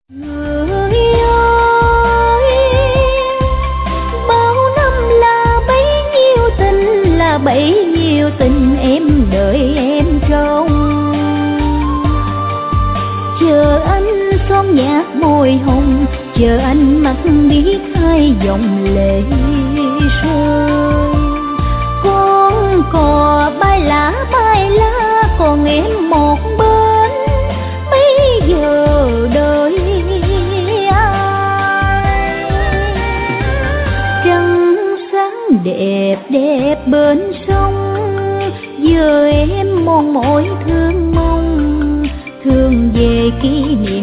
Người ơi, bao năm là bấy nhiêu tình, là bấy nhiêu tình em đợi em trông. Chờ anh son nhạt môi hồng, chờ anh mắt biết hai dòng lệ rơi. Con cò bay lá còn em một bên, bây giờ đời ai. Trăng sáng đẹp đẹp bên sông, giờ em mòn mỏi thương mong, thương về kỷ niệm